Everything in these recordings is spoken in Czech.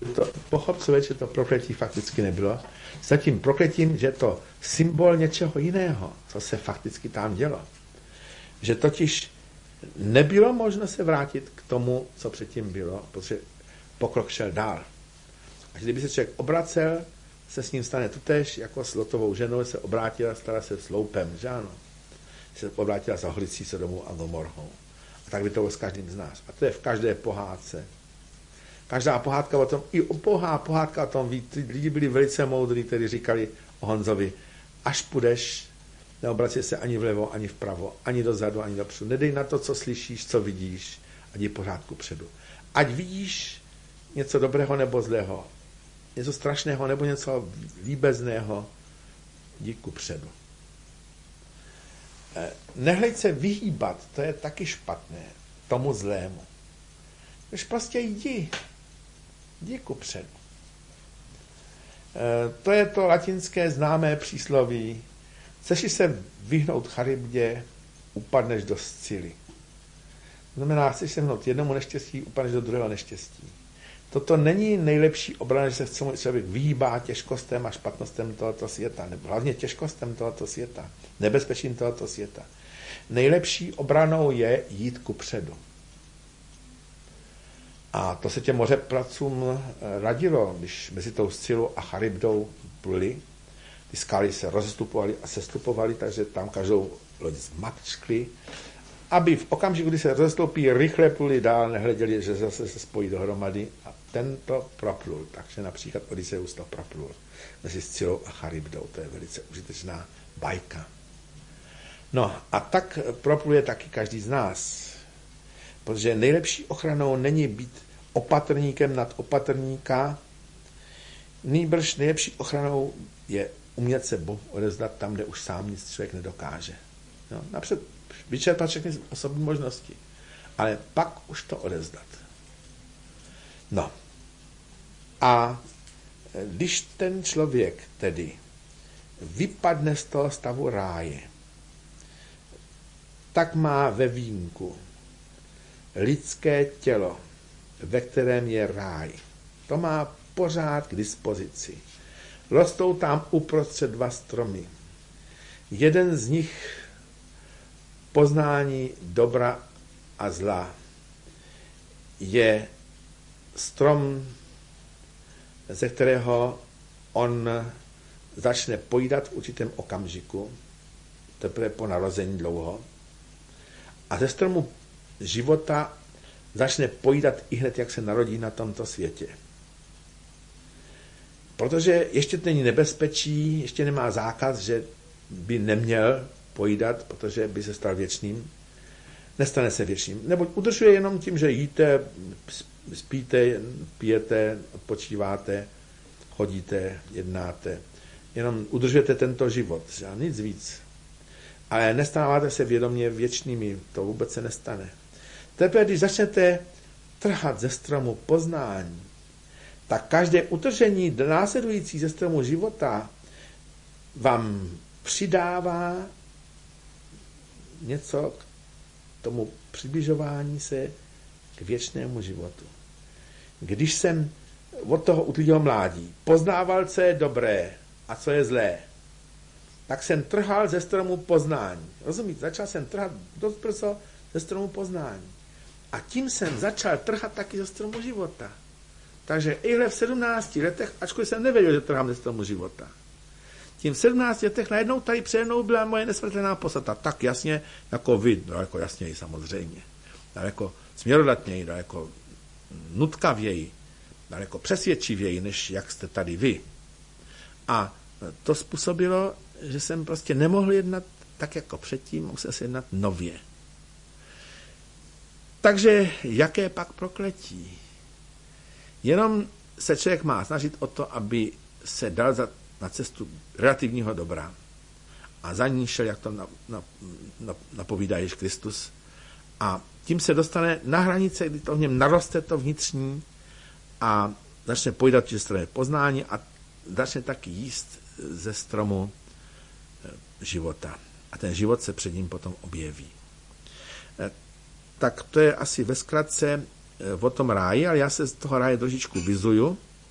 Pochop si, že to prokletí fakticky nebylo. S tím prokletím, že to symbol něčeho jiného, co se fakticky tam dělo. Že totiž nebylo možno se vrátit k tomu, co předtím bylo, protože pokrok šel dál. A kdyby se člověk obracel, se s ním stane totéž, jako s Lotovou ženou se obrátila, stala se sloupem, že ano? Se obrátila za Holicí Sodomu a Gomorhou. A tak by to bylo s každým z nás. A to je v každé pohádce. Každá pohádka o tom, i pohádka o tom, lidi byli velice moudrý, kteří říkali o Honzovi, až půjdeš, neobracej se ani vlevo, ani vpravo, ani dozadu, ani dopředu. Nedej na to, co slyšíš, co vidíš, a jdi pořád kupředu. Ať vidíš něco dobrého nebo zlého, něco strašného nebo něco líbezného, jdi kupředu. Nehleď se vyhýbat, to je taky špatné, tomu zlému. Když prostě jdi kupředu. To je to latinské známé přísloví. Chceš se vyhnout charybdě, upadneš do scily. To znamená, chceš se vyhnout jednomu neštěstí, upadneš do druhého neštěstí. Toto není nejlepší obrana, že se člověk vyhýbá těžkostem a špatnostem tohoto světa, nebo hlavně těžkostem tohoto světa, nebezpečím tohoto světa. Nejlepší obranou je jít kupředu. A to se těm mořeplacům radilo, když mezi tou Scylou a Charybdou pluli. Ty skály se rozestupovaly a sestupovaly, takže tam každou loď zmatčkli, aby v okamžiku, kdy se rozestoupí, rychle pluli dál, nehleděli, že zase se spojí dohromady a tento proplul. Takže například Odysseus to proplul mezi Scylou a Charybdou. To je velice užitečná bajka. No a tak propluje taky každý z nás. Protože nejlepší ochranou není být opatrníkem nad opatrníka, nýbrž nejlepší ochranou je umět se Bohu odevzdat tam, kde už sám nic člověk nedokáže. No, napřed vyčerpat všechny osobní možnosti, ale pak už to odevzdat. No a když ten člověk tedy vypadne z toho stavu ráje, tak má ve vínku lidské tělo, ve kterém je ráj. To má pořád k dispozici. Rostou tam uprostřed dva stromy. Jeden z nich poznání dobra a zla je strom, ze kterého on začne pojídat v určitém okamžiku, teprve po narození dlouho, a ze stromu života začne pojídat i hned, jak se narodí na tomto světě. Protože ještě to není nebezpečí, ještě nemá zákaz, že by neměl pojídat, protože by se stal věčným. Nestane se věčným. Neboť udržuje jenom tím, že jíte, spíte, pijete, odpočíváte, chodíte, jednáte. Jenom udržujete tento život, a nic víc. Ale nestáváte se vědomě věčnými, to vůbec se nestane. Teprve, když začnete trhat ze stromu poznání, tak každé utržení následující ze stromu života vám přidává něco k tomu přibližování se k věčnému životu. Když jsem od toho utlýho mládí poznával, co je dobré a co je zlé, tak jsem trhal ze stromu poznání. Rozumíte? Začal jsem trhat dost brzo ze stromu poznání. A tím jsem začal trhat taky ze stromu života. Takže ihle v 17 letech, ačkoliv jsem nevěděl, že trhám ze stromu života. Tím v 17 letech najednou tady přede mnou byla moje nesmrtelná podstata. Tak jasně, jako vy, daleko jasněji samozřejmě. Daleko směrodatněji, daleko nutkavěji, daleko přesvědčivěji, než jak jste tady vy. A to způsobilo, že jsem prostě nemohl jednat tak jako předtím, musel se jednat nově. Takže jaké pak prokletí? Jenom se člověk má snažit o to, aby se dal na cestu relativního dobra. A za ní šel, jak to napovídá Ježíš Kristus. A tím se dostane na hranice, kdy to v něm naroste to vnitřní a začne pojídat ze stromu poznání a začne taky jíst ze stromu života. A ten život se před ním potom objeví. Tak to je asi ve zkratce o tom ráji, ale já se z toho ráje trošičku vyzuju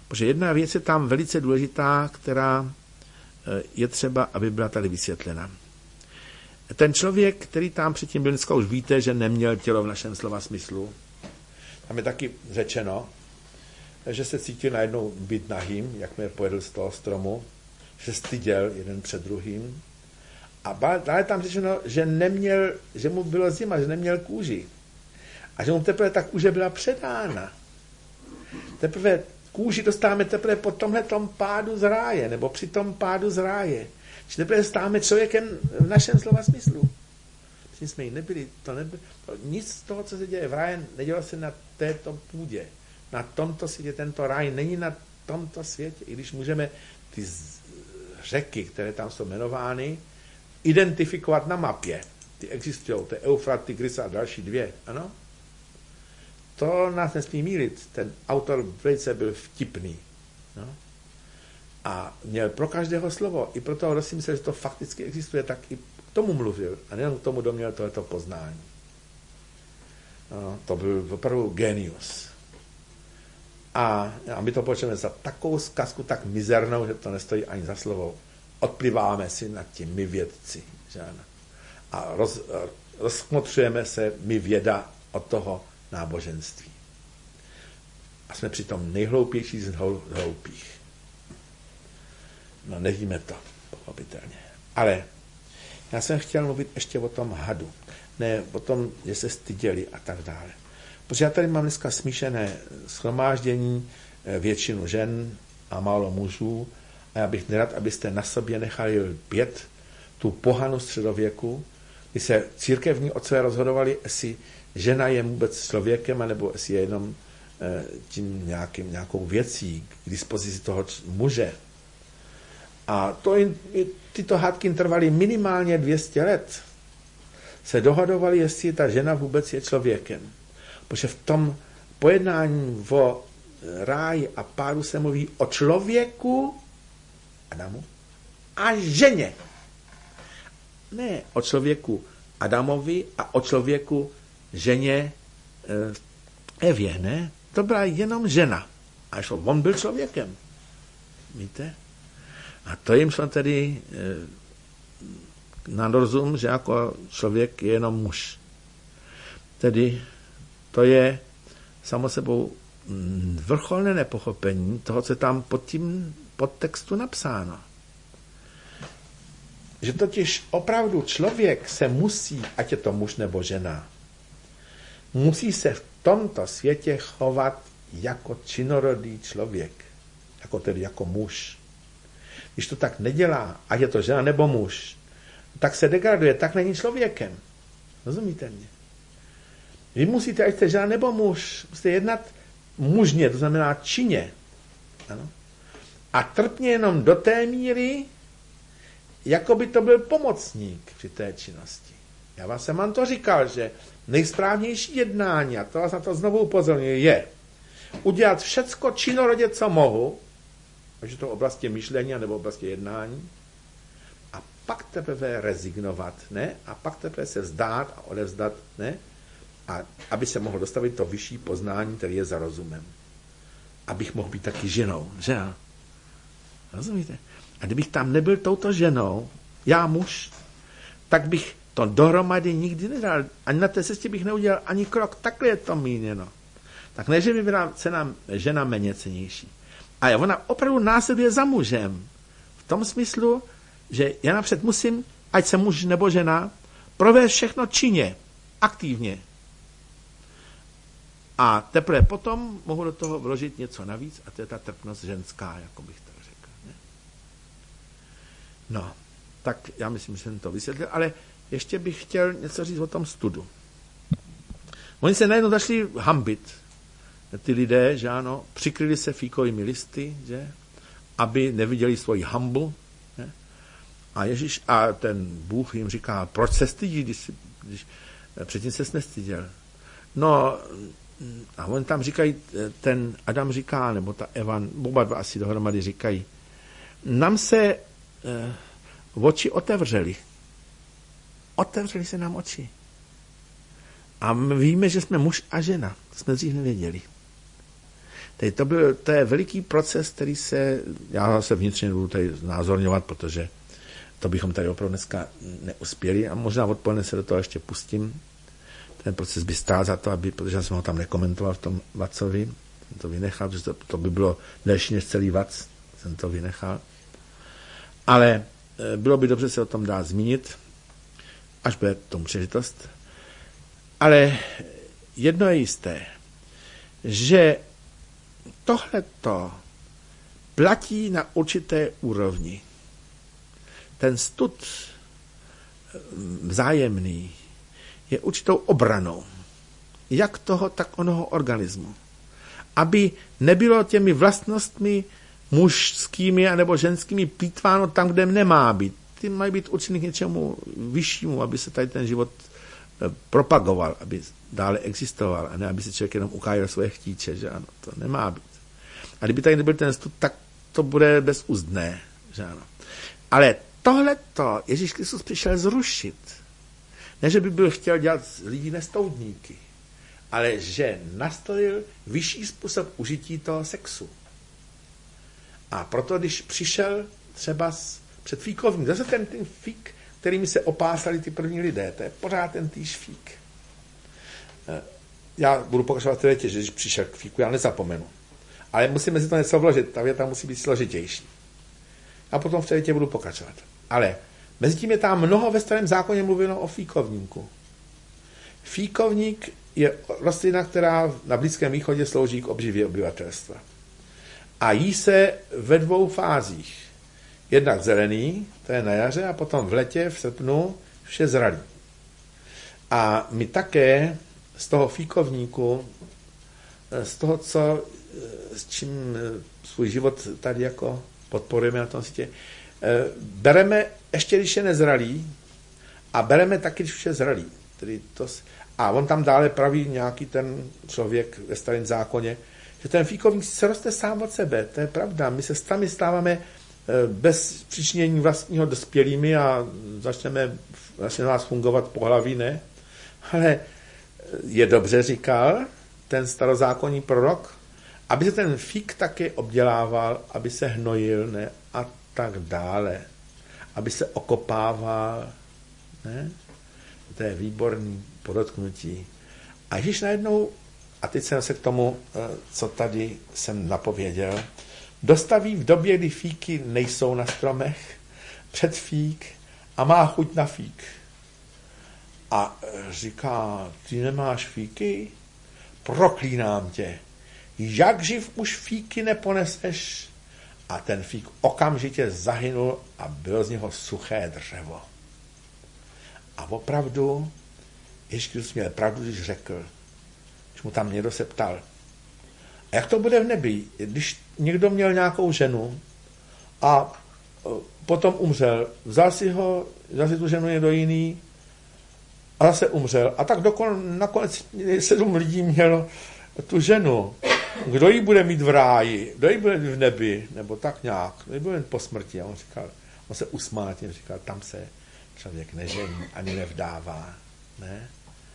Protože jedna věc je tam velice důležitá, která je třeba, aby byla tady vysvětlena. Ten člověk, který tam předtím byl, dneska už víte, že neměl tělo v našem slova smyslu. Tam je taky řečeno, že se cítil najednou být nahým, jak mě pojedl z toho stromu, že styděl jeden před druhým. A dále tam řečeno, že mu bylo zima, že neměl kůži. A že mu teprve ta kůže byla předána. Teprve kůži dostáváme teprve po tomhletom pádu z ráje, nebo při tom pádu z ráje. Že teprve stáváme člověkem v našem slova smyslu. Když jsme jí nebyli, nic z toho, co se děje v ráji, nedělo se na této půdě. Na tomto světě, tento ráj není na tomto světě, i když můžeme ty řeky, které tam jsou jmenovány, identifikovat na mapě. Ty existují, to je Eufrat, Tigris a další dvě, ano? To nás nesmí mýlit. Ten autor velice byl vtipný. No? A měl pro každého slovo. I pro toho, kdo si myslel, že to fakticky existuje, tak i k tomu mluvil. A nejen k tomu, kdo měl tohleto poznání. No, to byl opravdu genius. A my to počujeme za takovou zkazku tak mizernou, že to nestojí ani za slovo. Odpliváme si nad tím my vědci. Že ano? A rozkmotřujeme se my věda od toho náboženství. A jsme přitom nejhloupější z hloupých. No, nevíme to, pochopitelně. Ale já jsem chtěl mluvit ještě o tom hadu. Ne o tom, že se styděli a tak dále. Protože já tady mám dneska smíšené shromáždění, většinu žen a málo mužů. A já bych nerad, abyste na sobě nechali lpět tu pohanu středověku, kdy se církevní otcové rozhodovali, jestli žena je vůbec člověkem, anebo jestli je jenom tím nějakou věcí k dispozici toho muže. A tyto hádky trvaly minimálně 200 let. Se dohadovali, jestli ta žena vůbec je člověkem. Protože v tom pojednání o ráji a pádu se mluví o člověku Adamu a ženě. Ne o člověku Adamovi a o člověku ženě Evě, ne? To byla jenom žena. A on byl člověkem. Víte? A to jim šlo tedy na rozum, že jako člověk je jenom muž. Tedy to je samo sebou vrcholné nepochopení toho, co je tam pod tím podtextu napsáno. Že totiž opravdu člověk se musí, ať je to muž nebo žena, musí se v tomto světě chovat jako činorodý člověk, tedy jako muž. Když to tak nedělá, ať je to žena nebo muž, tak se degraduje, tak není člověkem. Rozumíte mě? Vy musíte, ať jste žena nebo muž, musíte jednat mužně, to znamená činně. Ano? A trpně jenom do té míry, jako by to byl pomocník při té činnosti. Já vám to říkal, že nejsprávnější jednání, a to vás na to znovu upozorňuji, je udělat všecko činorodě, co mohu, takže to v oblasti myšlení nebo v oblasti jednání, a pak teprve rezignovat, ne? A pak teprve se vzdát a odevzdat, ne? A aby se mohl dostavit to vyšší poznání, který je za rozumem. Abych mohl být taky ženou, že? Rozumíte? A kdybych tam nebyl touto ženou, já muž, tak bych to dohromady nikdy nedal. Ani na té cestě bych neudělal ani krok. Takhle je to míněno. Tak ne, že by byla žena méně cenější. A ona opravdu následuje za mužem. V tom smyslu, že já napřed musím, ať jsem muž nebo žena, provést všechno činně, aktivně. A teprve potom mohu do toho vložit něco navíc, a to je ta trpnost ženská, jako bych to řekl. Ne? No, tak já myslím, že jsem to vysvětlil, ale ještě bych chtěl něco říct o tom studu. Oni se najednou začali hambit. Ty lidé, že ano, přikryli se fíkovými listy, že, aby neviděli svoji hambu. Ne? A ten Bůh jim říká, proč se stydí, když předtím ses nestyděl. No, a on tam říkají, ten Adam říká, nebo ta Eva, oba dva asi dohromady říkají, nám se oči otevřely. Otevřely se nám oči. A my víme, že jsme muž a žena. To jsme dřív nevěděli. To je veliký proces, který já se vnitřně budu tady znázorňovat, protože to bychom tady opravdu dneska neuspěli a možná odpoledne se do toho ještě pustím. Ten proces by stál za to, protože já jsem ho tam nekomentoval v tom Vacovi, jsem to vynechal, protože to by bylo delší než celý Vac, jsem to vynechal. Ale bylo by dobře se o tom dát zmínit, až bude tomu příležitost. Ale jedno je jisté, že tohleto platí na určité úrovni. Ten stud vzájemný je určitou obranou, jak toho, tak onoho organismu. Aby nebylo těmi vlastnostmi mužskými anebo ženskými plýtváno tam, kde nemá být. Ty mají být určený k něčemu vyššímu, aby se tady ten život propagoval, aby dále existoval, a ne aby se člověk jenom ukájel svoje chtíče, že ano, to nemá být. A kdyby tady nebyl ten stud, tak to bude bezúzdné, že ano. Ale tohleto Ježíš Kristus přišel zrušit. Ne, že by byl chtěl dělat z lidí nestoudníky, ale že nastolil vyšší způsob užití toho sexu. A proto, když přišel třeba před fíkovním, zase ten fík, kterými se opásali ty první lidé, to je pořád ten týž fík. Já budu pokračovat v větě, že když přišel k fíku, já nezapomenu. Ale musíme si to něco vložit, ta věta musí být složitější. A potom v té větě budu pokračovat. Ale mezi tím je tam mnoho ve Starém zákoně mluveno o fíkovníku. Fíkovník je rostlina, která na Blízkém východě slouží k obživě obyvatelstva. A jí se ve dvou fázích. Jednak zelený, to je na jaře, a potom v letě, v srpnu, vše zralý. A my také z toho fíkovníku, z toho, s čím svůj život tady jako podporujeme na tom světě, bereme ještě, když je nezralý, a bereme taky, když už je zralý. A on tam dále praví nějaký ten člověk ve Starém zákoně, že ten fíkovník se roste sám od sebe. To je pravda. My se sami stáváme bez přičinění vlastního dospělými a začne nás fungovat pohlaví, ne? Ale je dobře, říkal ten starozákonní prorok, aby se ten fík taky obdělával, aby se hnojil, ne? A tak dále. Aby se okopával, ne? To je výborný podotknutí. A Ježíš najednou, a teď jsem se k tomu, co tady jsem napověděl, dostaví v době, kdy fíky nejsou na stromech, před fík a má chuť na fík. A říká, ty nemáš fíky? Proklínám tě. Jak živ už fíky neponeseš? A ten fík okamžitě zahynul a bylo z něho suché dřevo. A opravdu, Ježíš Kristus měl pravdu, když řekl, když mu tam někdo se ptal, a jak to bude v nebi, když někdo měl nějakou ženu a potom umřel, vzal si tu ženu někdo jiný a zase umřel. A tak nakonec 7 lidí mělo tu ženu. Kdo ji bude mít v ráji? Kdo ji bude v nebi? Nebo tak nějak. Kdo ji bude po smrti? A on se usmál tím, říkal, tam se člověk nežení, ani nevdává. Ne?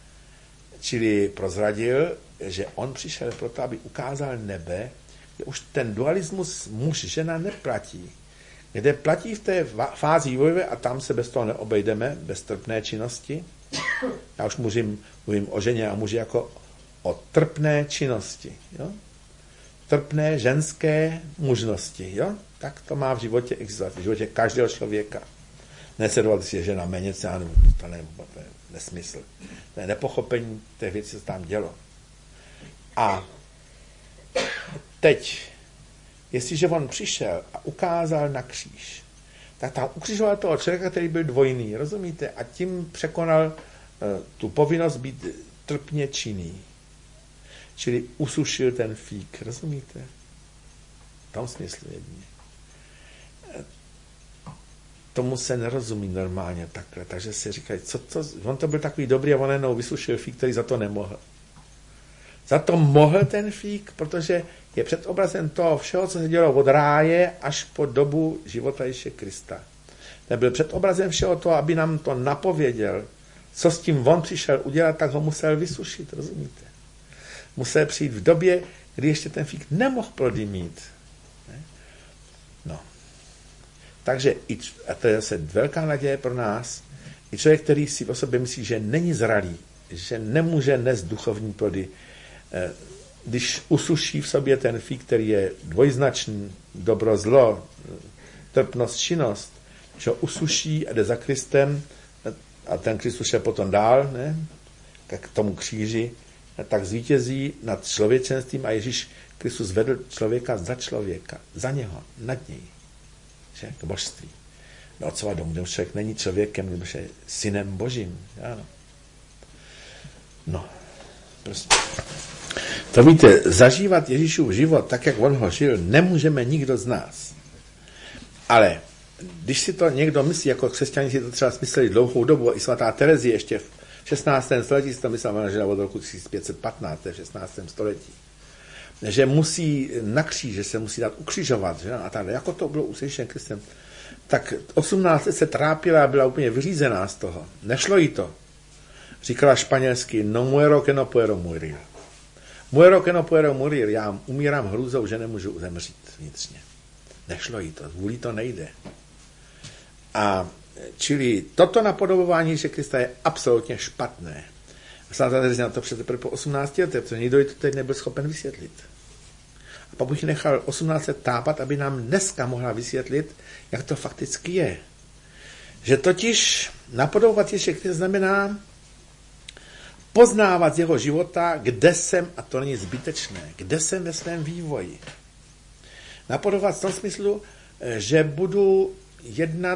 Čili prozradil, že on přišel proto, aby ukázal nebe, kde už ten dualismus muž-žena neplatí. Kde platí v té fázi vývoje, a tam se bez toho neobejdeme, bez trpné činnosti. Já už mluvím o ženě a muži jako o trpné činnosti. Jo? Trpné ženské mužnosti. Jo? Tak to má v životě existovat, v životě každého člověka. Nesledovat si je žena méně, to je nesmysl. To je nepochopení té věci, co tam dělo. A teď, jestliže on přišel a ukázal na kříž, tak tam ukřižoval toho člověka, který byl dvojný, rozumíte? A tím překonal tu povinnost být trpně činný. Čili usušil ten fík, rozumíte? V tom smyslu jedině. Tomu se nerozumí normálně takhle, takže si říkají, on to byl takový dobrý a on jenom vysušil fík, který za to nemohl. Za to mohl ten fík, protože je před obrazem toho všeho, co se dělo od ráje až po dobu života Ježíše Krista. Nebyl před obrazem všeho toho, aby nám to napověděl, co s tím on přišel udělat, tak ho musel vysušit, rozumíte? Musel přijít v době, kdy ještě ten fík nemohl plody mít. No. Takže, a to je zase velká naděje pro nás, i člověk, který si o sobě myslí, že není zralý, že nemůže nést duchovní plody, když usuší v sobě ten fík, který je dvojznačný, dobro, zlo, trpnost, činnost, že ho usuší a jde za Kristem, a ten Kristus je potom dál, ne? K tomu kříži, tak zvítězí nad člověčenstvím a Ježíš Kristus vedl člověka za člověka, za něho, nad něj, že? K božství. Do otcova domu, kde člověk není člověkem, nebo je synem božím. Ano. No, prostě. To víte, zažívat Ježíšův život tak, jak on ho žil, nemůžeme nikdo z nás. Ale když si to někdo myslí, jako křesťané si to třeba mysleli dlouhou dobu, i svatá Terezie ještě v 16. století si to myslela, ona žila od roku 1515, v 16. století, že musí na kříž, že se musí dát ukřižovat, že? A tak, jako to bylo uslyšen Kristem, tak 18 let se trápila a byla úplně vyřízená z toho. Nešlo jí to. Říkala španělsky, no muero que no puedo morir. Muero que no puedo morir, já umírám hrůzou, že nemůžu zemřít vnitřně. Nešlo jí to, vůli to nejde. A čili toto napodobování Ježíše Krista je absolutně špatné. Svatá Terezia na to teprve po 18 letech, protože nikdo to teď nebyl schopen vysvětlit. A pak bych nechal 18 let tápat, aby nám dneska mohla vysvětlit, jak to fakticky je. Že totiž napodobovat Ježíše Krista znamená poznávat z jeho života, kde jsem, a to není zbytečné, kde jsem ve svém vývoji. Napodobovat v tom smyslu, že budu jednat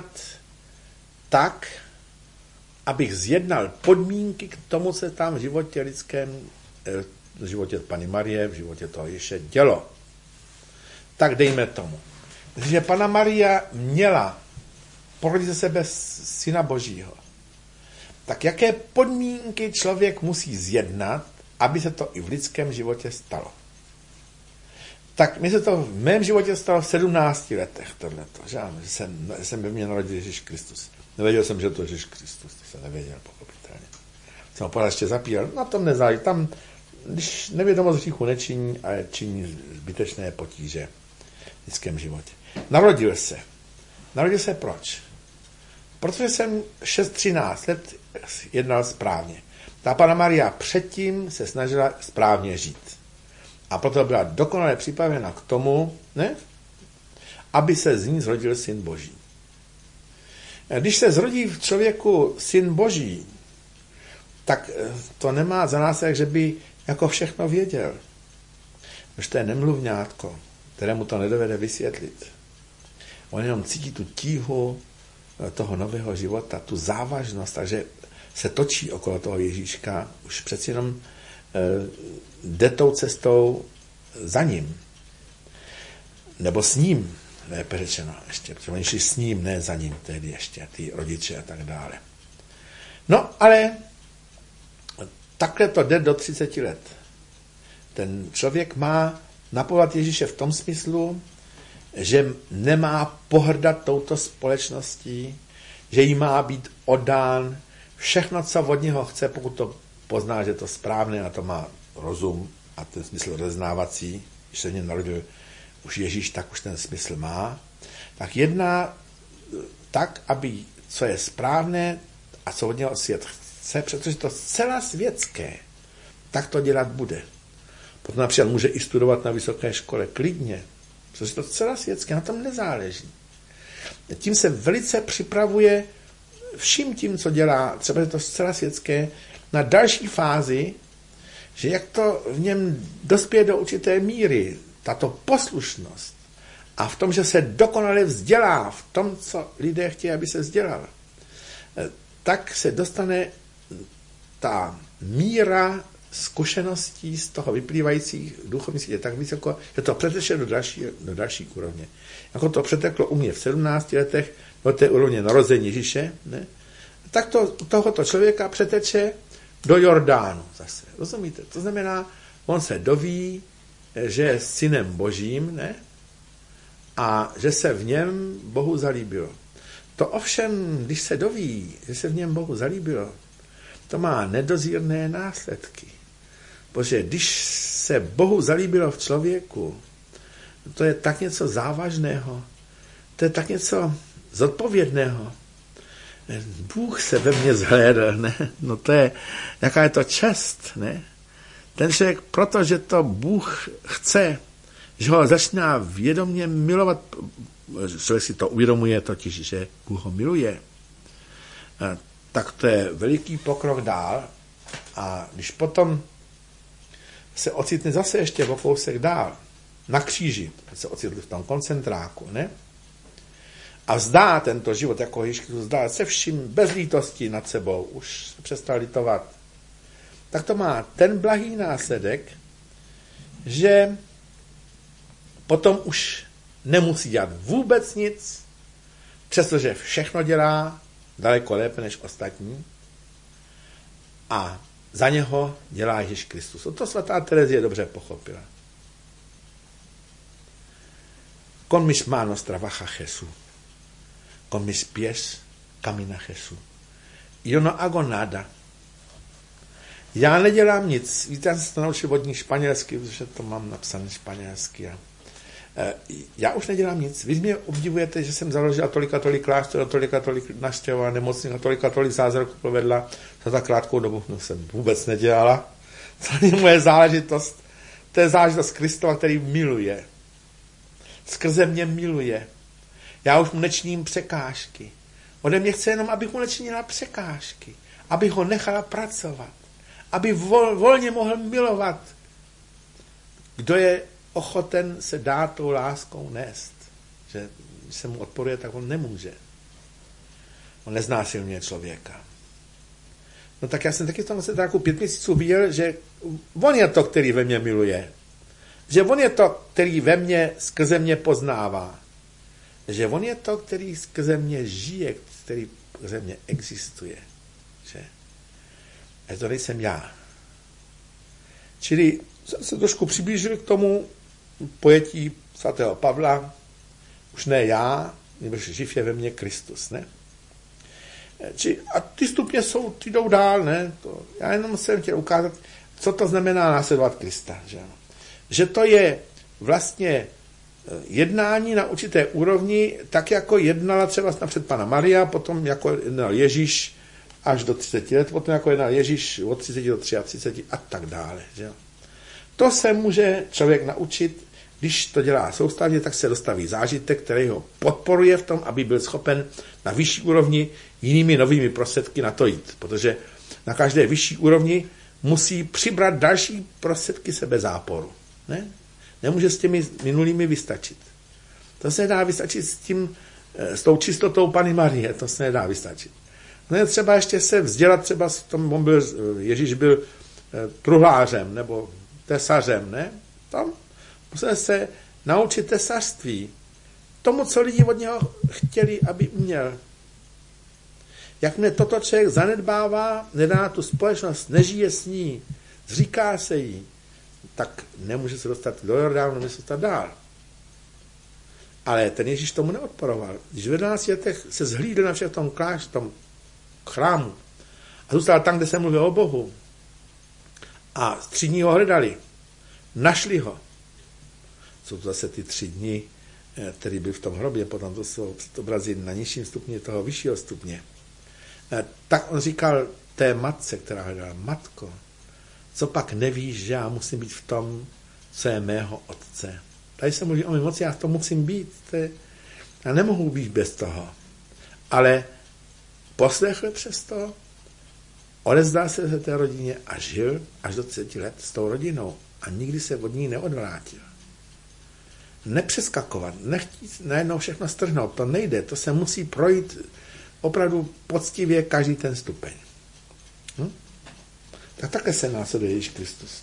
tak, abych zjednal podmínky k tomu, co tam v životě lidském, v životě Panny Marie, v životě toho Ježíše dělo. Tak dejme tomu. Že Panna Maria měla porodit ze sebe syna Božího. Tak jaké podmínky člověk musí zjednat, aby se to i v lidském životě stalo? Tak mi se to v mém životě stalo v 17 letech, tohleto, že jsem ve mně narodil Ježíš Kristus. Nevěděl jsem, že to je Ježíš Kristus, to jsem nevěděl, pochopitelně. Jsem ho pořád ještě zapíral, na tom nezáleží, tam, když nevědomost hříchu nečiní, ale činí zbytečné potíže v lidském životě. Narodil se proč? Protože jsem 13 let jednal správně. Ta Panna Maria předtím se snažila správně žít. A proto byla dokonale připravena k tomu, ne? Aby se z ní zrodil syn Boží. Když se zrodí v člověku syn Boží, tak to nemá za následek, že by jako všechno věděl. Protože to je nemluvňátko, kterému to nedovede vysvětlit. On jenom cítí tu tíhu toho nového života, tu závažnost, takže se točí okolo toho Ježíška, už přeci jenom jde tou cestou za ním. Nebo s ním, lépe řečeno ještě, protože oni šli s ním, ne za ním, tehdy ještě, ty rodiče a tak dále. No, ale takhle to jde do 30 let. Ten člověk má napovat Ježíše v tom smyslu, že nemá pohrdat touto společností, že jí má být oddán všechno, co od něho chce, pokud to pozná, že to správné, a to má rozum a ten smysl rozeznávací, když se v něm narodil už Ježíš, tak už ten smysl má, tak jedná tak, aby co je správné a co od něho svět chce, protože to zcela světské, tak to dělat bude. Potom například může i studovat na vysoké škole klidně, protože to zcela světské, na tom nezáleží. Tím se velice připravuje vším tím, co dělá, třeba je to zcela světské, na další fázi, že jak to v něm dospěje do určité míry, tato poslušnost a v tom, že se dokonale vzdělá v tom, co lidé chtějí, aby se vzdělal, tak se dostane ta míra zkušeností z toho vyplývajících duchovních světě tak vysoko, že to přeteče do další úrovně. Jako to přeteklo u mě v 17 letech do té úrovně narození Ježíše, ne? Tak to tohoto člověka přeteče do Jordánu zase. Rozumíte? To znamená, on se doví, že je synem Božím, ne? A že se v něm Bohu zalíbilo. To ovšem, když se doví, že se v něm Bohu zalíbilo, to má nedozírné následky. Protože když se Bohu zalíbilo v člověku, to je tak něco závažného, to je tak něco zodpovědného. Bůh se ve mně zhlédl, ne? No to je, jaká je to čest, ne? Ten člověk, protože to Bůh chce, že ho začíná vědomě milovat, člověk si to uvědomuje totiž, že Bůh ho miluje, tak to je veliký pokrok dál. A když potom se ocitne zase ještě o kousek dál, na kříži, se ocitli v tom koncentráku, ne? A vzdá tento život, jako Ježíš Kristus vzdá se vším bez lítosti nad sebou, už přestal litovat, tak to má ten blahý následek, že potom už nemusí dělat vůbec nic, přestože všechno dělá daleko lépe než ostatní a za něho dělá Ježíš Kristus. To svatá Terezie dobře pochopila. Con mis manos trabaja Jesús. Con mis pies camina Jesús. Yo no hago nada. Já nedělám nic. Víte, já jsem se to naučil od nich španělsky, protože to mám napsané španělsky. Já už nedělám nic. Vy mě obdivujete, že jsem založila tolik a tolik klášterů, tolik navštěvovala nemocných a tolik zázraků provedla. Za tak krátkou dobu jsem vůbec nedělala. To je moje záležitost. To je záležitost Kristova, který miluje. Skrze mě miluje. Já už mu nečiním překážky. Ode mě chce jenom, abych mu nečinila překážky. Abych ho nechala pracovat. Aby volně mohl milovat. Kdo je ochoten se dát tou láskou nést. Že když se mu odporuje, tak on nemůže. On neznásilňuje člověka. No tak já jsem taky v tom jako 5 měsíců viděl, že on je to, který ve mně miluje. Že on je to, který ve mně skrze mě poznává. Že on je to, který skrze mě žije, který skrze mě existuje. Že? A to nejsem já. Čili se trošku přiblížili k tomu pojetí svatého Pavla, už ne já, nebož živ je ve mně Kristus, ne? A ty stupně ty jdou dál, ne? Já jenom jsem chtěl ukázat, co to znamená následovat Krista, že to je vlastně jednání na určité úrovni, tak jako jednala třeba napřed Panna Maria, potom jako jednal Ježíš až do 30 let, potom jako jednal Ježíš od 30 do 33 a tak dále. Že? To se může člověk naučit, když to dělá soustavně, tak se dostaví zážitek, který ho podporuje v tom, aby byl schopen na vyšší úrovni jinými novými prostředky na to jít. Protože na každé vyšší úrovni musí přibrat další prostředky sebezáporu. Ne? Nemůže s těmi minulými vystačit. To se nedá vystačit s tou čistotou Panny Marie, to se nedá vystačit. No je třeba ještě se vzdělat, třeba Ježíš byl truhlářem nebo tesařem, ne? Tam musel se naučit tesařství. Tomu, co lidi od něho chtěli, aby uměl. Jakmile toto člověk zanedbává, nedá tu společnost, nežije s ní, zříká se jí, tak nemůže se dostat do Jordánu, nemůže se dostat dál. Ale ten Ježíš tomu neodporoval. Když v 11 letech se zhlídl na všech tom chrámu a zůstal tam, kde se mluvil o Bohu a 3 dní ho hledali, našli ho. Jsou to zase ty 3 dny, který byl v tom hrobě, potom to jsou obrazy na nižším stupni toho vyššího stupně. Tak on říkal té matce, která hledala, matko, co pak nevíš, že já musím být v tom, co je mého otce. Tady se mluví o mé moci, já v tom musím být. Já nemohu být bez toho. Ale poslechl přesto, odezdal se ze té rodině a žil až do 30 let s tou rodinou. A nikdy se od ní neodvrátil. Nepřeskakovat, nechtít najednou všechno strhnout, to nejde, to se musí projít opravdu poctivě každý ten stupeň. Tak také se následuje Ježíš Kristus.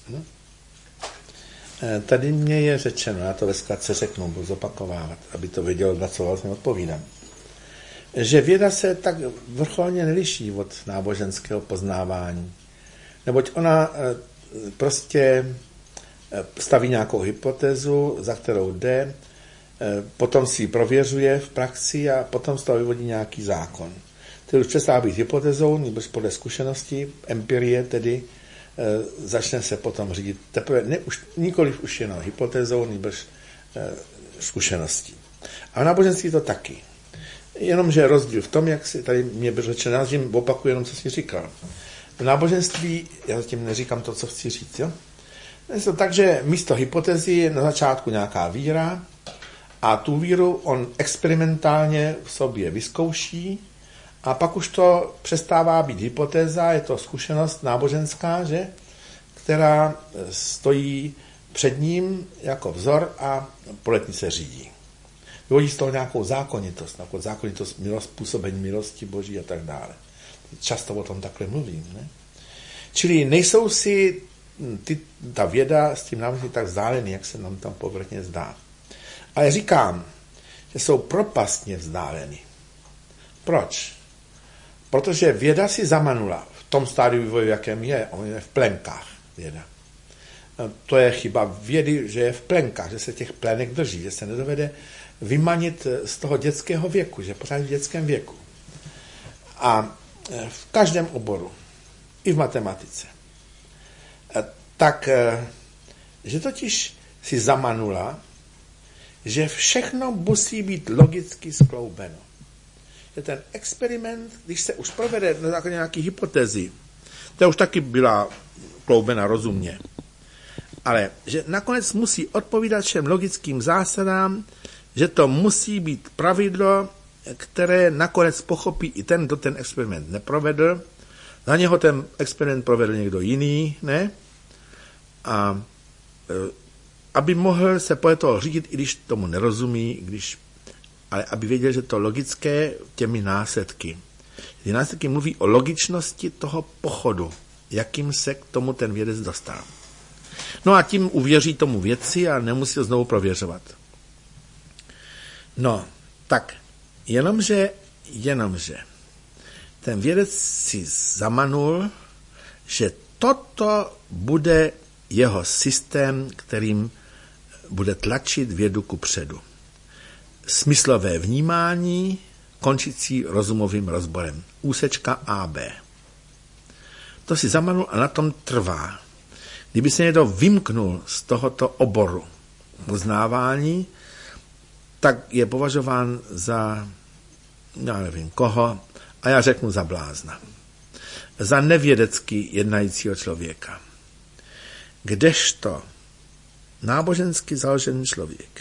Tady mě je řečeno, já to ve zkratce řeknu, budu zopakovávat, aby to věděl, na co vlastně odpovídám, že věda se tak vrcholně neliší od náboženského poznávání. Neboť ona prostě staví nějakou hypotézu, za kterou jde, potom si ji prověřuje v praxi a potom z toho vyvodí nějaký zákon. Tedy už přestává být hypotézou, nebo podle zkušenosti, empirie tedy, začne se potom řídit teprve nikoliv už jenom hypotézou, nýbrž zkušeností. A v náboženství to taky. Jenomže rozdíl v tom, jak si tady mě bylo řečeno, já tím opakuju jenom, co jsi říkal. V náboženství, já zatím neříkám to, co chci říct, jo? Je to tak, že místo hypotézy je na začátku nějaká víra a tu víru on experimentálně v sobě vyzkouší a pak už to přestává být hypotéza, je to zkušenost náboženská, že? Která stojí před ním jako vzor a podle ní se řídí. Vyvodí z toho nějakou zákonitost působení milosti Boží a tak dále. Často o tom takhle mluvím. Ne? Čili nejsou si ta věda s tím náboženstvím tak vzdálený, jak se nám tam povrchně zdá. Ale říkám, že jsou propastně vzdáleny. Proč? Protože věda si zamanula v tom stádiu vývoje, jakém je. On je v plenkách věda. To je chyba vědy, že je v plenkách, že se těch plenek drží, že se nedovede vymanit z toho dětského věku, že pořád v dětském věku. A v každém oboru, i v matematice. Tak, že totiž si zamanula, že všechno musí být logicky skloubeno. Že ten experiment, když se už provede na základě nějaké hypotézy, to už taky byla kloubena rozumně, ale že nakonec musí odpovídat všem logickým zásadám, že to musí být pravidlo, které nakonec pochopí i ten, kdo ten experiment neprovedl. Za něho ten experiment provedl někdo jiný, ne? A aby mohl se podle toho řídit, i když tomu nerozumí, ale aby věděl, že to logické těmi následky. Ty následky mluví o logičnosti toho pochodu, jakým se k tomu ten vědec dostal. No a tím uvěří tomu vědci a nemusí to znovu prověřovat. No, tak, jenomže ten vědec si zamanul, že toto bude jeho systém, kterým bude tlačit vědu kupředu. Smyslové vnímání, končící rozumovým rozborem. Úsečka AB. To si zamanul a na tom trvá. Kdyby se někdo vymknul z tohoto oboru poznávání, tak je považován za, já nevím koho, a já řeknu za blázna. Za nevědecky jednajícího člověka. Kdežto nábožensky založený člověk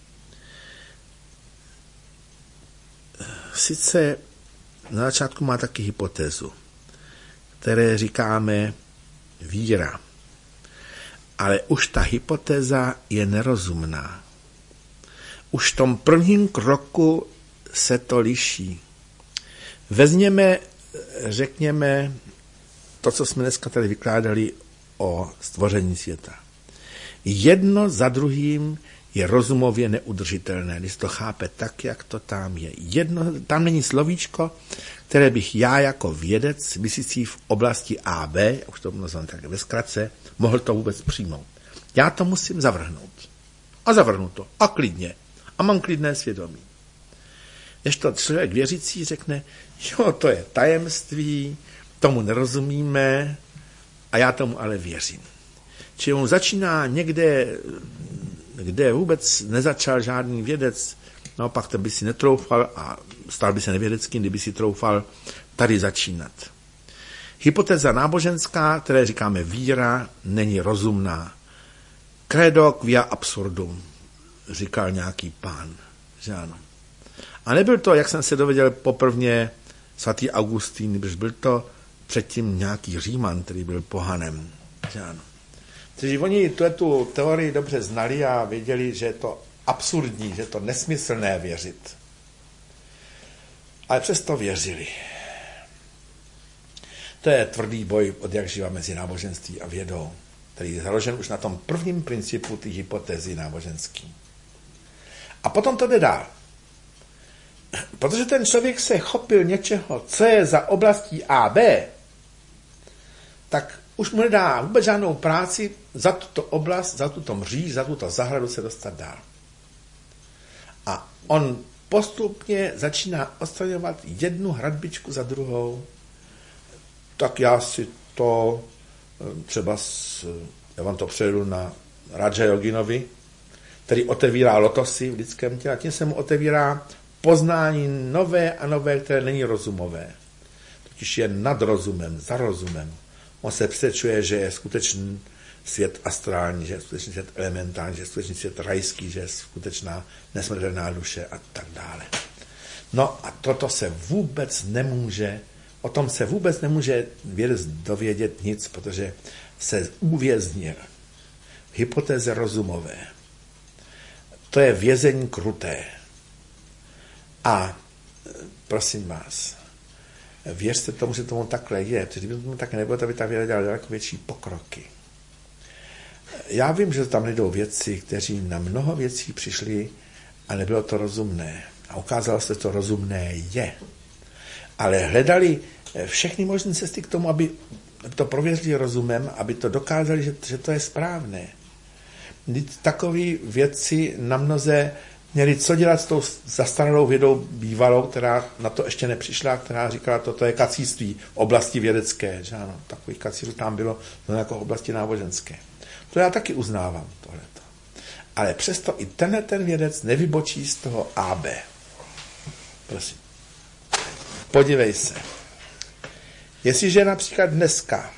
sice na začátku má taky hypotézu, které říkáme víra, ale už ta hypotéza je nerozumná. Už v tom prvním kroku se to liší. Vezměme, řekněme, to, co jsme dneska tady vykládali o stvoření světa. Jedno za druhým je rozumově neudržitelné, když to chápe tak, jak to tam je. Tam není slovíčko, které bych já jako vědec, myslící v oblasti AB, už to nazvám tak ve zkratce, mohl to vůbec přijmout. Já to musím zavrhnout. A zavrhnu to. A klidně. A mám klidné svědomí. Když to člověk věřící řekne, jo, to je tajemství, tomu nerozumíme a já tomu ale věřím. Čili on začíná někde, kde vůbec nezačal žádný vědec, naopak to by si netroufal a stal by se nevědeckým, kdyby si troufal tady začínat. Hypotéza náboženská, které říkáme víra, není rozumná. Credo quia absurdum, říkal nějaký pán. Že ano. A nebyl to, jak jsem se dověděl poprvně, svatý Augustín, když byl to předtím nějaký Říman, který byl pohanem. Že ano. Takže oni tu teorii dobře znali a věděli, že je to absurdní, že je to nesmyslné věřit. Ale přesto věřili. To je tvrdý boj od jak živa mezi náboženství a vědou, který je založen už na tom prvním principu ty hypotézy náboženský. A potom to jde dál. Protože ten člověk se chopil něčeho, co je za oblastí AB, tak už mu nedá vůbec žádnou práci za tuto oblast, za tuto mříž, za tuto zahradu se dostat dál. A on postupně začíná odstraňovat jednu hradbičku za druhou. Tak já si to třeba já vám to přejdu na Raja Yoginovi, který otevírá lotosy v lidském těle, a tím se mu otevírá poznání nové a nové, které není rozumové. Totiž je nad rozumem, za rozumem. On se přesvědčuje, že je skutečný svět astrální, že je skutečný svět elementální, že je skutečný svět rajský, že je skutečná nesmrtelná duše a tak dále. No a toto se vůbec nemůže, o tom se vůbec nemůže vědec dovědět nic, protože se uvěznil v hypotéze rozumové. To je vězení kruté. A prosím vás, věřte tomu, že tomu takhle je, protože kdyby tomu tak nebylo, to by ta věda dělala daleko větší pokroky. Já vím, že tam nejdou vědci, kteří na mnoho věcí přišli a nebylo to rozumné. A ukázalo se, že to rozumné je. Ale hledali všechny možné cesty k tomu, aby to prověřili rozumem, aby to dokázali, že to je správné. Takoví vědci na mnoze měli co dělat s tou zastaralou vědou bývalou, která na to ještě nepřišla, která říkala, toto je kacíství v oblasti vědecké. Že ano, takových kacířů tam bylo jako v oblasti náboženské. To já taky uznávám, tohleto. Ale přesto i ten vědec nevybočí z toho AB. Prosím. Podívej se. Jestliže například dneska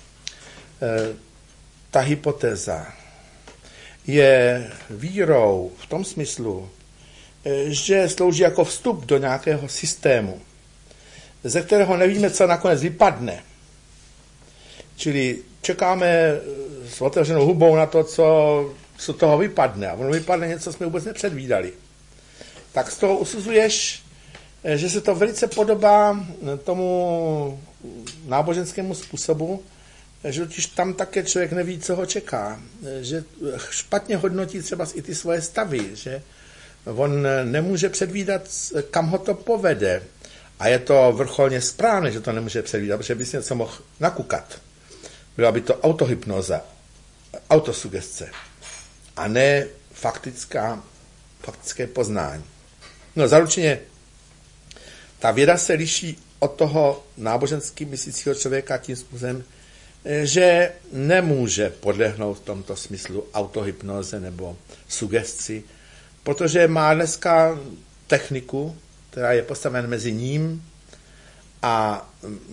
ta hypotéza je vírou v tom smyslu, že slouží jako vstup do nějakého systému, ze kterého nevíme, co nakonec vypadne. Čili čekáme s otevřenou hubou na to, co toho vypadne. A ono vypadne něco, co jsme vůbec nepředvídali. Tak z toho usuzuješ, že se to velice podobá tomu náboženskému způsobu, že totiž tam také člověk neví, co ho čeká. Že špatně hodnotí třeba i ty svoje stavy, že on nemůže předvídat, kam ho to povede. A je to vrcholně správné, že to nemůže předvídat, protože by si něco mohl nakukat. Byla by to autohypnoza, autosugestce a ne faktické poznání. No zaručeně ta věda se liší od toho nábožensky myslícího člověka tím způsobem, že nemůže podlehnout v tomto smyslu autohypnoze nebo sugestci, protože má dneska techniku, která je postavena mezi ním a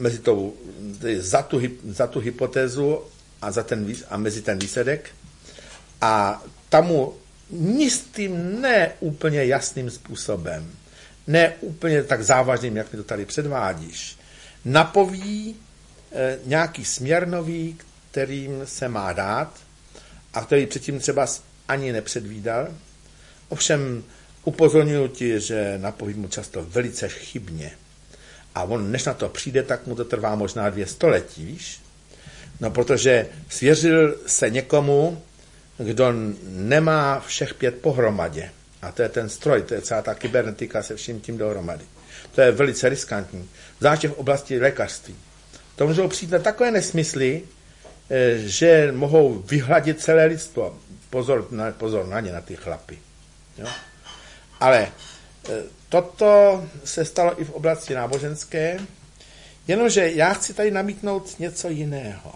za tu hypotézu a mezi ten výsledek a tamu jistým, ne úplně jasným způsobem, ne úplně tak závažným, jak mi to tady předvádíš, napoví nějaký směr nový, kterým se má dát a který předtím třeba ani nepředvídal. Ovšem upozorňuji ti, že napoví mu často velice chybně. A on, než na to přijde, tak mu to trvá možná 2 století, víš? No, protože svěřil se někomu, kdo nemá všech 5 pohromadě. A to je ten stroj, to je celá ta kybernetika se vším tím dohromady. To je velice riskantní. Zvláště v oblasti lékařství. To můžou přijít na takové nesmysly, že mohou vyhladit celé lidstvo. Pozor na ně, na ty chlapy. Jo? Ale toto se stalo i v oblasti náboženské, jenomže já chci tady namítnout něco jiného.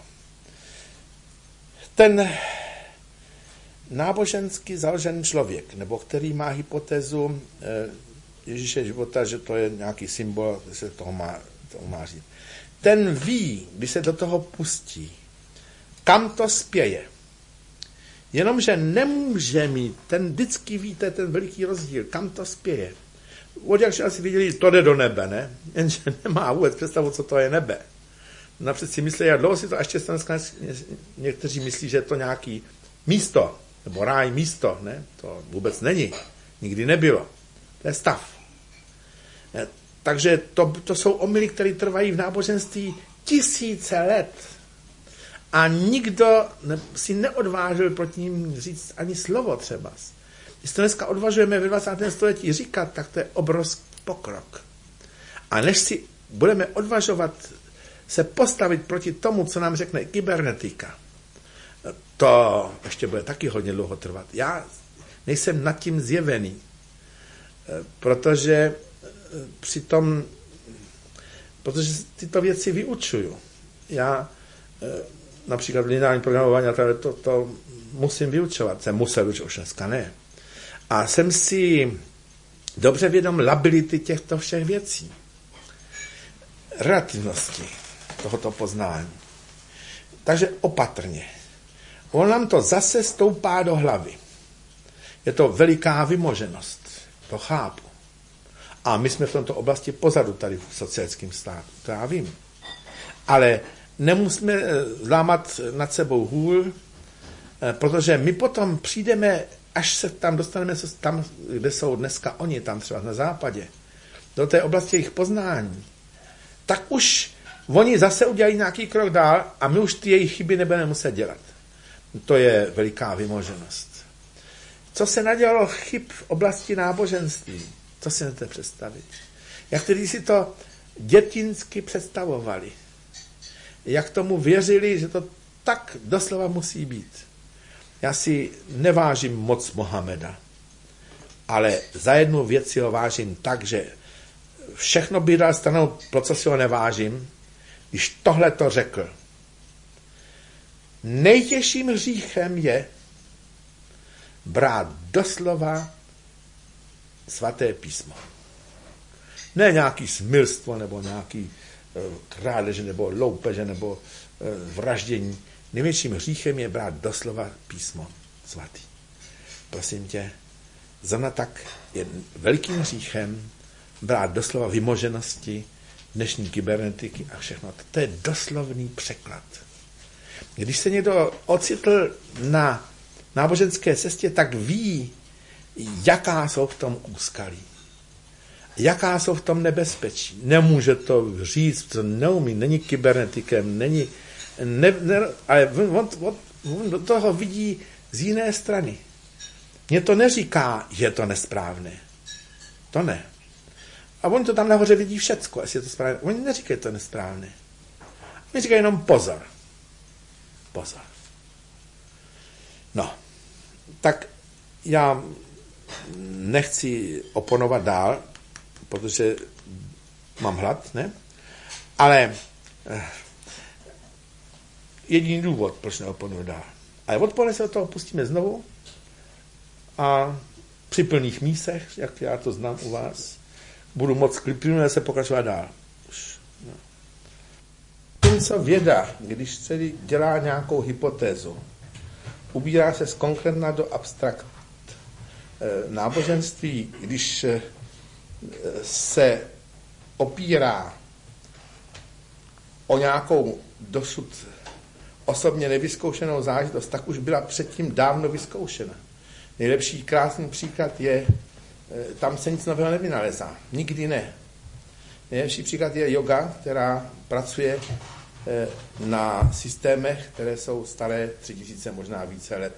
Ten nábožensky založený člověk, nebo který má hypotézu Ježíše života, že to je nějaký symbol, že se toho má říct. Ten ví, když se do toho pustí, kam to spěje. Jenomže nemůže mít, ten vždycky víte, ten veliký rozdíl, kam to spěje. Od jak asi viděli, to jde do nebe, ne? Jenže nemá vůbec představu, co to je nebe. Napřed si myslí, jak dlouho si to ještě někteří myslí, že je to nějaký místo, nebo ráj místo, ne? To vůbec není. Nikdy nebylo. To je stav. Takže to jsou omyly, které trvají v náboženství 1000 let. A nikdo si neodvážil proti ním říct ani slovo třeba. Když to dneska odvažujeme ve 20. století říkat, tak to je obrovský pokrok. A než si budeme odvažovat se postavit proti tomu, co nám řekne kybernetika, to ještě bude taky hodně dlouho trvat. Já nejsem nad tím zjevený, protože tyto věci vyučuju. Já například lineární programování, to musím vyučovat. Jsem musel vyučovat, už dneska ne. A jsem si dobře vědom lability těchto všech věcí. Relativnosti tohoto poznání. Takže opatrně. On nám to zase stoupá do hlavy. Je to veliká vymoženost. To chápu. A my jsme v tomto oblasti pozadu tady v sociálním státu. To já vím. Ale nemusíme lámat nad sebou hůl, protože my potom přijdeme, až se tam dostaneme tam, kde jsou dneska oni, tam třeba na západě, do té oblasti jejich poznání, tak už oni zase udělají nějaký krok dál a my už ty jejich chyby nebudeme muset dělat. To je veliká vymoženost. Co se nadělalo chyb v oblasti náboženství? To si můžete představit. Jak tedy si to dětinsky představovali. Jak tomu věřili, že to tak doslova musí být. Já si nevážím moc Mohameda, ale za jednu věc si ho vážím tak, že všechno by dal stranou, pro co si ho nevážím, když tohle to řekl. Nejtěžším hříchem je brát doslova svaté písmo. Ne nějaký smilstvo, nebo nějaký krádeže, nebo loupeže, nebo vraždění. Největším hříchem je brát doslova písmo svatý. Prosím tě, zrovna tak je velikým hříchem brát doslova vymoženosti dnešní kybernetiky a všechno. To je doslovný překlad. Když se někdo ocitl na náboženské cestě, tak ví, jaká jsou v tom úskalí. Jaká jsou v tom nebezpečí. Nemůže to říct, to neumí, není kybernetikem, ale on do toho vidí z jiné strany. Mně to neříká, že je to nesprávné. To ne. A on to tam nahoře vidí všecko, jestli je to správné. Oni neříkají, to nesprávné. Oni říkají jenom pozor. Pozor. No, tak já nechci oponovat dál, protože mám hlad, ne? Ale jediný důvod, proč neoponuju dál. Ale odpoledne se od toho pustíme znovu a při plných mísech, jak já to znám u vás, budu moc klidně se pokračovat dál. No. Co věda, když se dělá nějakou hypotézu, ubírá se z konkrétna do abstrakt. Náboženství, když se opírá o nějakou dosud osobně nevyzkoušenou zážitost, tak už byla předtím dávno vyzkoušena. Nejlepší krásný příklad je, tam se nic nového nevynalezá. Nikdy ne. Nejlepší příklad je yoga, která pracuje na systémech, které jsou staré 3000, možná více let.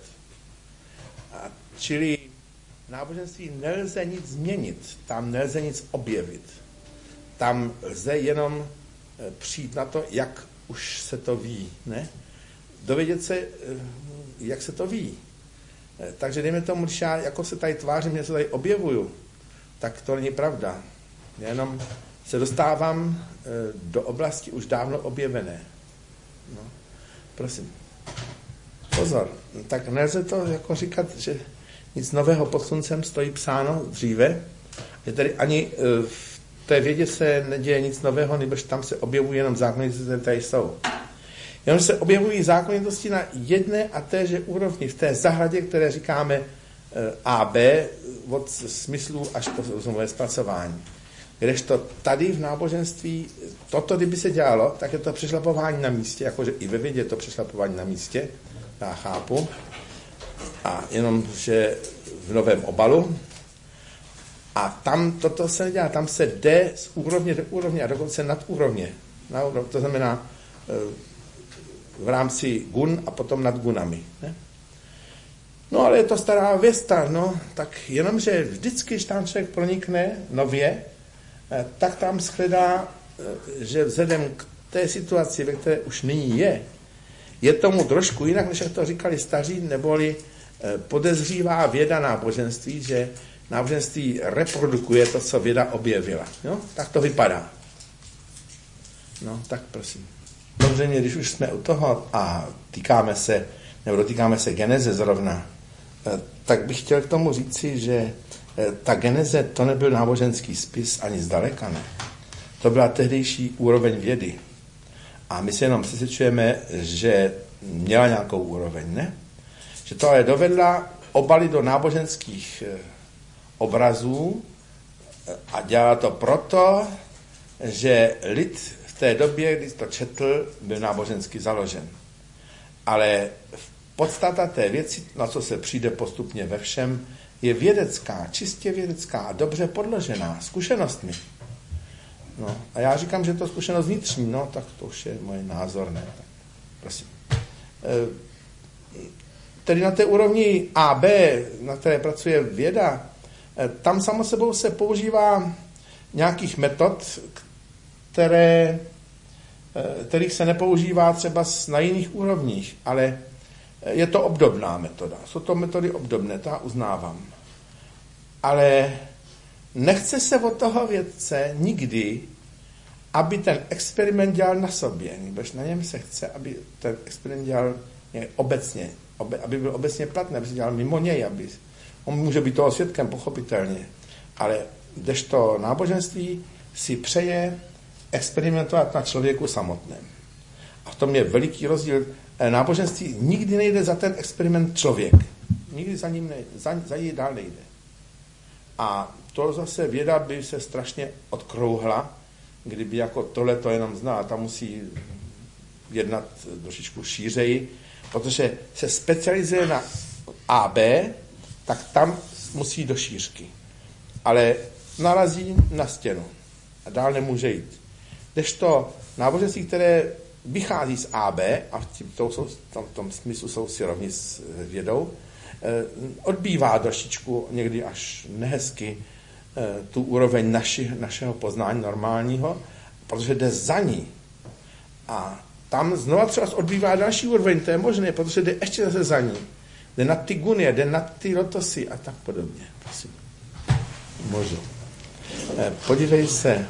Čili náboženství nelze nic změnit, tam nelze nic objevit. Tam lze jenom přijít na to, jak už se to ví, ne? Dovědět se, jak se to ví. Takže dejme tomu, když já jako se tady tvářím, že se tady objevuju, tak to není pravda. Já jenom se dostávám do oblasti už dávno objevené. No, prosím. Pozor, tak nelze to jako říkat, že nic nového pod sluncem stojí psáno dříve, že tady ani v té vědě se neděje nic nového, nebož tam se objevují jenom zákonitosti, které tady jsou. Jenom se objevují zákonitosti na jedné a téže úrovni, v té zahradě, které říkáme A, B, od smyslu až po rozumové zpracování. Kdežto tady v náboženství, toto kdyby se dělalo, tak je to přešlapování na místě, jakože i ve vědě je to přešlapování na místě, já chápu, a jenom, že v novém obalu. A tam toto se nedělá, tam se jde z úrovně do úrovně a dokonce nad úrovně. To znamená v rámci gun a potom nad gunami. Ne? No ale je to stará věsta, no, tak jenomže vždycky, když tam člověk pronikne nově, tak tam shledá, že vzhledem k té situaci, ve které už nyní je tomu trošku jinak, než jak to říkali staří, neboli podezřívá věda náboženství, že náboženství reprodukuje to, co věda objevila. Jo? Tak to vypadá. No, tak prosím. Samozřejmě, když už jsme u toho a dotýkáme se geneze zrovna, tak bych chtěl k tomu říci, že ta geneze to nebyl náboženský spis ani zdaleka ne. To byla tehdejší úroveň vědy. A my si jenom přesvědčujeme, že měla nějakou úroveň, ne? Že to ale dovedla obalit do náboženských obrazů a dělala to proto, že lid v té době, kdy to četl, byl nábožensky založen. Ale podstata té věci, na co se přijde postupně ve všem, je vědecká, čistě vědecká a dobře podložená zkušenostmi. No, a já říkám, že to zkušenost vnitřní, no, tak to už je můj názor, ne? Tak, prosím. Tedy na té úrovni AB, na které pracuje věda, tam samo sebou se používá nějakých metod, kterých se nepoužívá třeba na jiných úrovních, ale je to obdobná metoda. Jsou to metody obdobné, to já uznávám. Ale nechce se od toho vědce nikdy, aby ten experiment dělal na sobě, nebož na něm se chce, aby ten experiment dělal obecně, aby byl obecně platný, aby se dělal mimo něj, on může být toho svědkem, pochopitelně, ale kdežto náboženství si přeje experimentovat na člověku samotném. A v tom je veliký rozdíl. Náboženství nikdy nejde za ten experiment člověk. Nikdy za ním nejde, za ní dál nejde. A to zase věda by se strašně odkrouhla, kdyby jako tohle to jenom zná. Tam musí jednat trošičku šířeji, protože se specializuje na AB, tak tam musí do šířky. Ale narazí na stěnu a dál nemůže jít. Kdežto náboženství, které vychází z AB, a v tom smyslu jsou si rovni s vědou, odbývá trošičku někdy až nehezky tu úroveň našeho poznání normálního, protože jde za ní. A tam znova třeba odbývá další úroveň, to je možné, protože jde ještě zase za ní. Jde na ty gunie, jde na ty lotosy a tak podobně. Prosím. Můžu. Podívej se,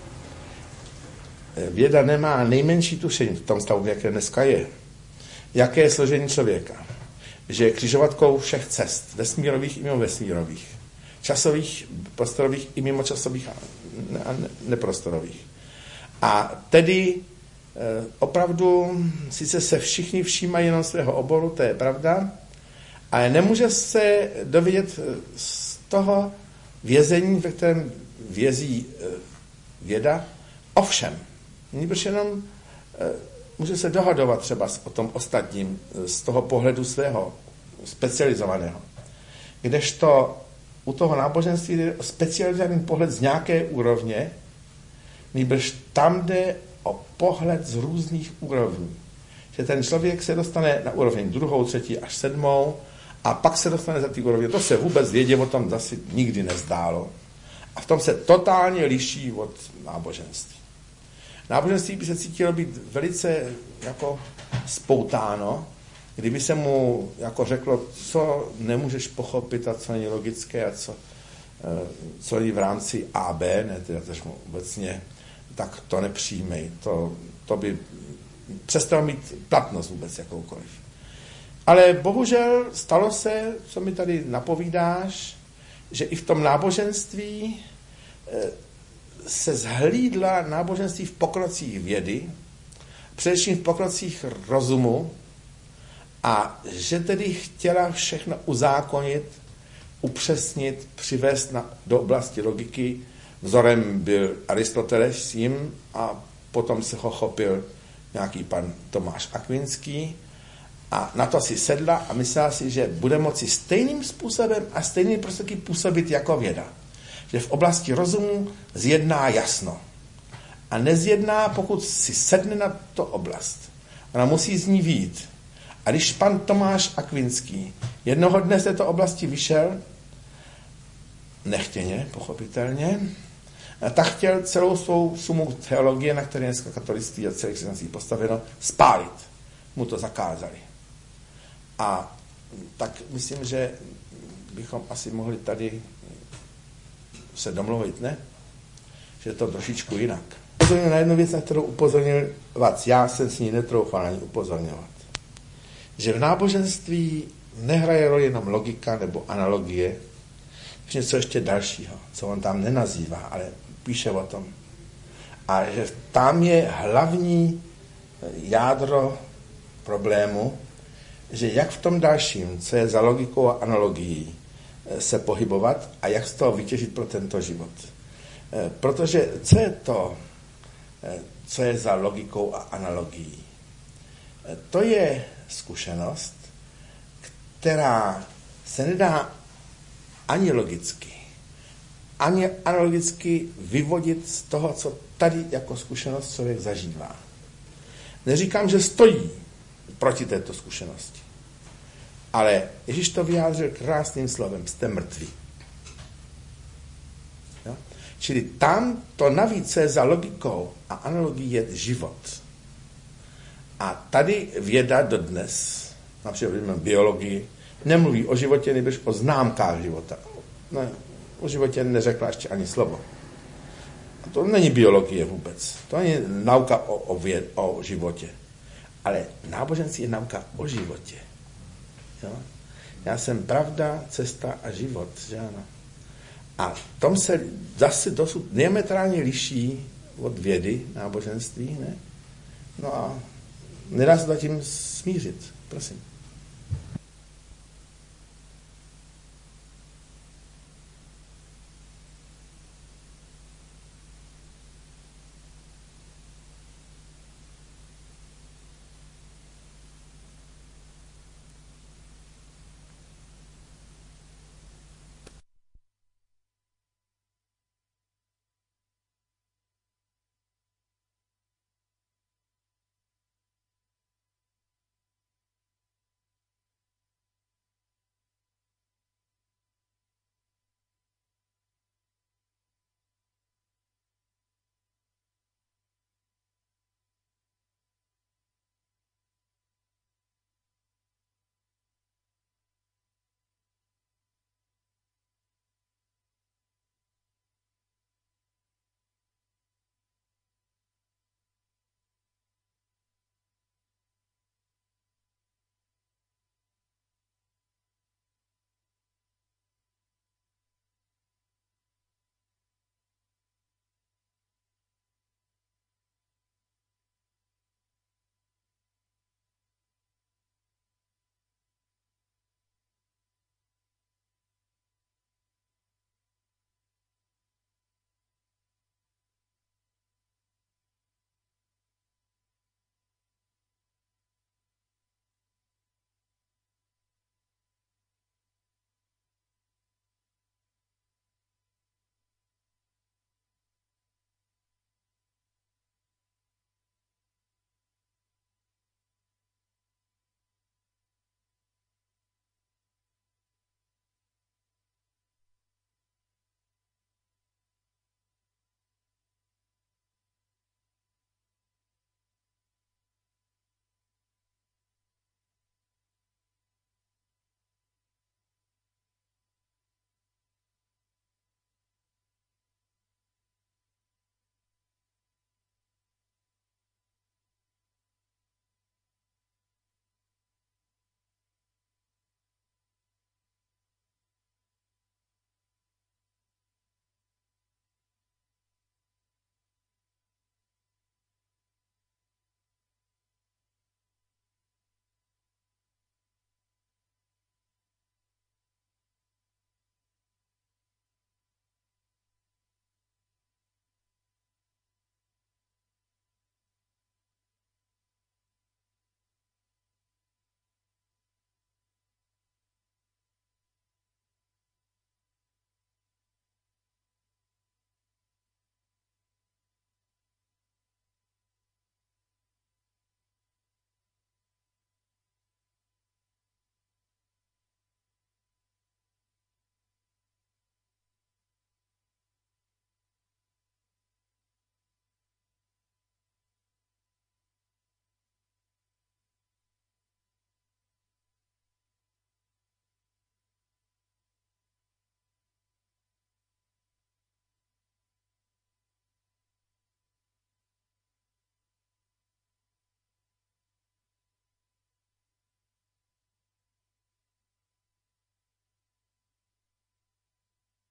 věda nemá nejmenší tušení v tom stavu, jaké dneska je. Jaké je složení člověka? Že je křižovatkou všech cest, vesmírových i mimo vesmírových, časových, prostorových i mimo časových a neprostorových. A tedy opravdu sice se všichni všímají jenom svého oboru, to je pravda, ale nemůže se dovědět z toho vězení, ve kterém vězí věda, ovšem. Nýbrž jenom může se dohadovat třeba o tom ostatním z toho pohledu svého specializovaného. Kdežto u toho náboženství jde o specializovaný pohled z nějaké úrovně, nýbrž tam jde o pohled z různých úrovní. Že ten člověk se dostane na úroveň 2., 3. až 7. a pak se dostane za ty úrovně. To se vůbec vědě o tom zase nikdy nezdálo. A v tom se totálně liší od náboženství. Náboženství by se cítilo být velice jako spoutáno, kdyby se mu jako řeklo, co nemůžeš pochopit a co není logické a co je v rámci AB, ne teda obecně, tak to nepřijmej. To by přestalo mít platnost vůbec jakoukoliv. Ale bohužel stalo se, co mi tady napovídáš, že i v tom náboženství se zhlídla náboženství v pokrocích vědy, především v pokrocích rozumu, a že tedy chtěla všechno uzákonit, upřesnit, přivést do oblasti logiky. Vzorem byl Aristoteles s ním a potom se ho chopil nějaký pan Tomáš Akvinský a na to si sedla a myslela si, že bude moci stejným způsobem a stejným prostředky působit jako věda. Že v oblasti rozumu zjedná jasno. A nezjedná, pokud si sedne na to oblast. Ona musí z ní vyjít. A když pan Tomáš Akvinský jednoho dne z této oblasti vyšel, nechtěně, pochopitelně, tak chtěl celou svou sumu teologie, na které dneska katolictví a celé křesťanství postaveno, spálit. Mu to zakázali. A tak myslím, že bychom asi mohli tady se domluvit, ne? Že je to trošičku jinak. upozornil na jednu věc, na kterou upozorňovat. Já jsem si ní netroufal na ní upozorňovat. Že v náboženství nehraje roli jenom logika nebo analogie, něco ještě dalšího, co on tam nenazývá, ale píše o tom. A že tam je hlavní jádro problému, že jak v tom dalším, co je za logikou a analogií, se pohybovat a jak z toho vytěžit pro tento život. Protože co je to, co je za logikou a analogií? To je zkušenost, která se nedá ani logicky, ani analogicky vyvodit z toho, co tady jako zkušenost člověk zažívá. Neříkám, že stojí proti této zkušenosti, ale Ježíš to vyjádřil krásným slovem, jste mrtví. Jo? Čili tam to navíc je za logikou a analogií je život. A tady věda dodnes, například biologii, nemluví o životě, než o známkách života. No, o životě neřekla ještě ani slovo. A to není biologie vůbec. To není nauka o životě. Ale náboženství je nauka o životě. Jo? Já jsem pravda, cesta a život. Že ano? A tom se zase dosud diametrálně liší od vědy náboženství. Ne? No a nedá se to tím smířit. Prosím.